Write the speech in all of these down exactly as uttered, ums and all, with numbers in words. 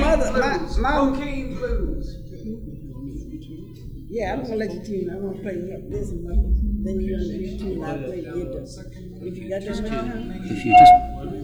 mother, my, blues. my, Cocaine blues. yeah, I'm gonna let you tune. I'm gonna play this and then you're gonna do tune. I'll play guitar. If you got this one, If you just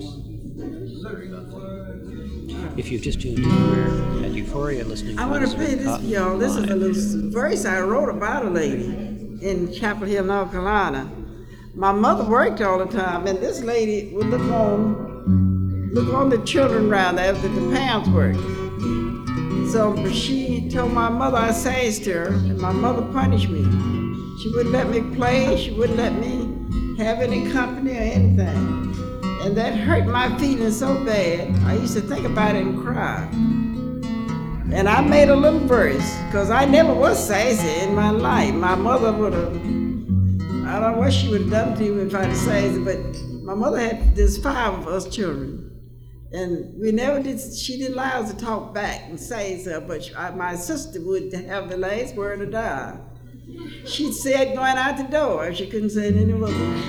if you've just tuned in, we're at Euphoria listening I to want to play this for y'all. This is a little verse I wrote about a lady in Chapel Hill, North Carolina. My mother worked all the time, and this lady would look on, look on the children around after the parents worked. So she told my mother I sassed her, and my mother punished me. She wouldn't let me play. She wouldn't let me have any company or anything. And that hurt my feelings so bad, I used to think about it and cry. And I made a little verse, because I never was sassy in my life. My mother would have, I don't know what she would have done to me if I'd have sassy, but my mother had, there's five of us children. And we never did, she didn't allow us to talk back and say so, but she, I, my sister would have the last word to die. She'd say it going out the door if she couldn't say it any more.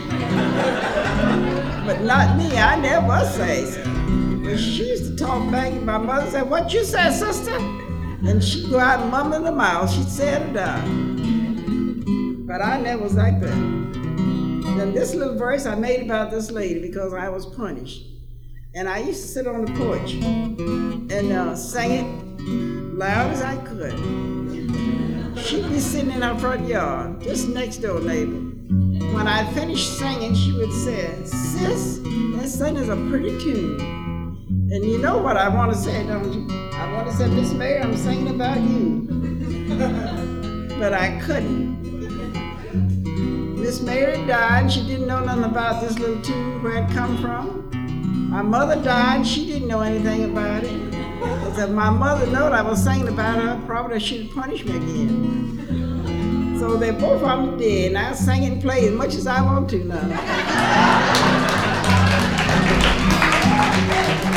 But not me, I never was sassy. But she used to talk back, and my mother said, "What you say, sister?" And she'd go out and mumble in the mouth, she'd say it down. But I never was like that. Then this little verse I made about this lady because I was punished. And I used to sit on the porch and uh, sing it loud as I could. She'd be sitting in her front yard, just next door neighbor. When I finished singing, she would say, "Sis, that song is a pretty tune." And you know what I want to say, don't you? I want to say, "Miss Mary, I'm singing about you." But I couldn't. Miss Mary died, she didn't know nothing about this little tune, where it come from. My mother died, she didn't know anything about it. If my mother knowed I was singing about her, probably she'd punish me again. So they both of them dead, and I sing and play as much as I want to now.